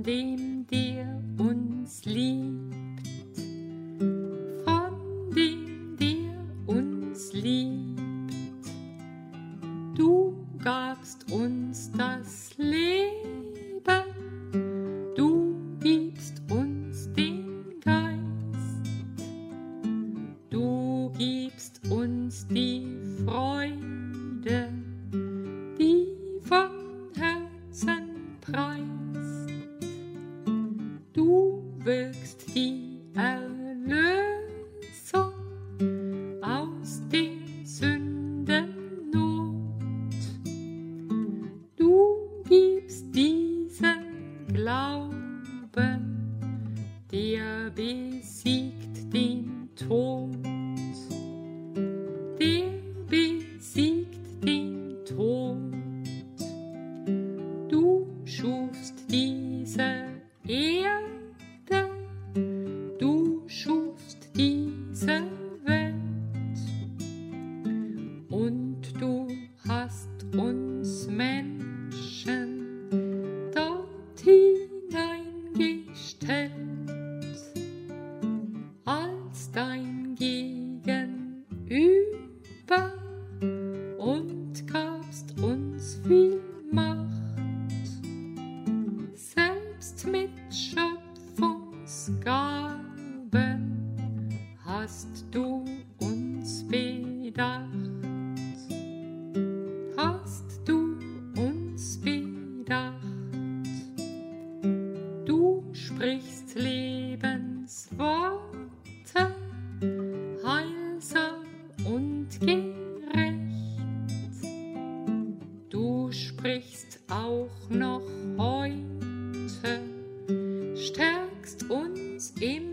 dem der uns liebt, von dem der uns liebt. Du gabst uns das Leben, du gibst uns den Geist, du gibst uns die Freude, die von Herzen preist. Du wirkst die Erlösung aus der Sündennot. Du gibst diesen Glauben, der besiegt den Tod. Der besiegt den Tod. Du schufst diese Erde, du schufst diese Welt, und du hast uns Menschen dort hineingestellt, als dein Gegenüber, und gabst uns viel Macht. Selbst mit Schöpfungsgaben hast du uns bedacht. Hast du uns bedacht. Du sprichst Lebensworte, heilsam und gerecht. Du sprichst auch noch heute, stärkst uns im